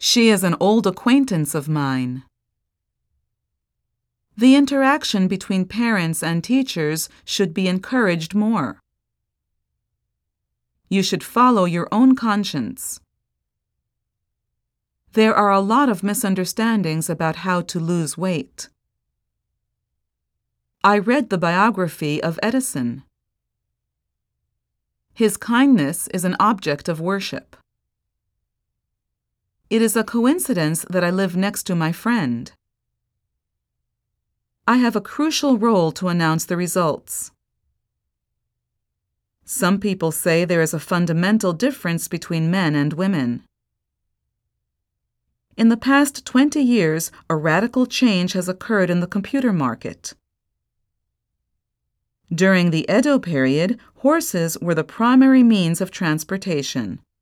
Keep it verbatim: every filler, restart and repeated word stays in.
She is an old acquaintance of mine. The interaction between parents and teachers should be encouraged more. You should follow your own conscience. There are a lot of misunderstandings about how to lose weight. I read the biography of Edison. His kindness is an object of worship. It is a coincidence that I live next to my friend. I have a crucial role to announce the results. Some people say there is a fundamental difference between men and women. In the past twenty years, a radical change has occurred in the computer market. During the Edo period, horses were the primary means of transportation.